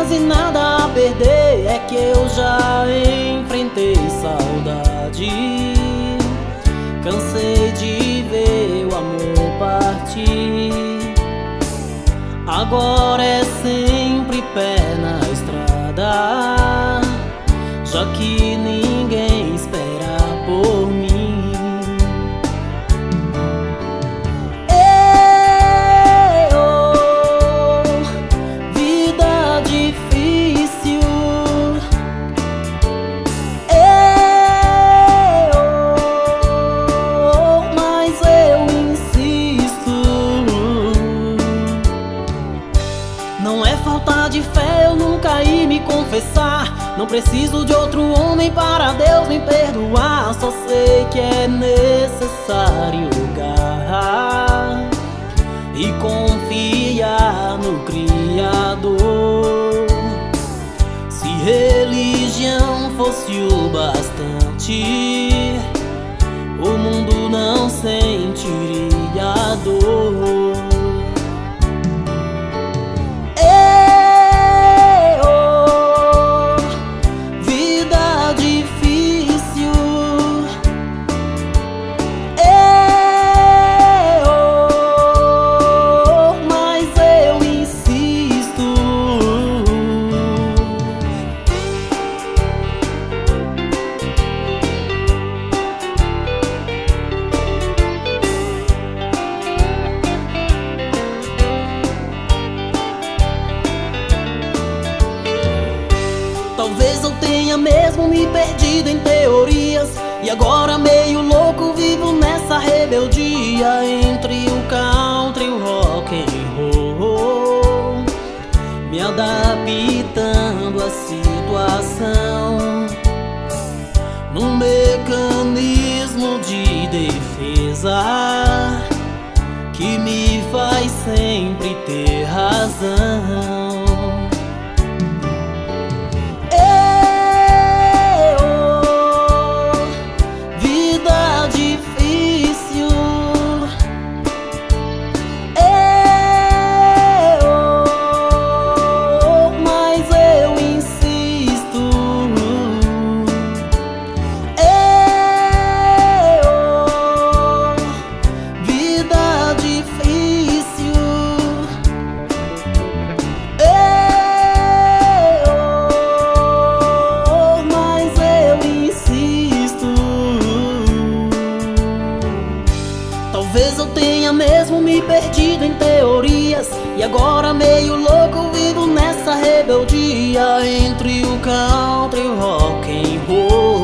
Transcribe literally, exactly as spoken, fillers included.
quase nada a perder, é que eu já enfrentei saudade. Cansei de ver o amor partir. Agora é sempre pé na estrada, já que ninguém espera por mim. Não é falta de fé eu nunca ir me confessar. Não preciso de outro homem para Deus me perdoar. Só sei que é necessário orar e confiar no Criador. Se religião fosse o bastante, o mundo não sentiria dor. Talvez eu tenha mesmo me perdido em teorias, e agora meio louco vivo nessa rebeldia entre o country e o rock and roll, me adaptando à situação, num mecanismo de defesa que me faz sempre ter razão. Talvez eu tenha mesmo me perdido em teorias, e agora meio louco vivo nessa rebeldia entre o country e o rock and roll.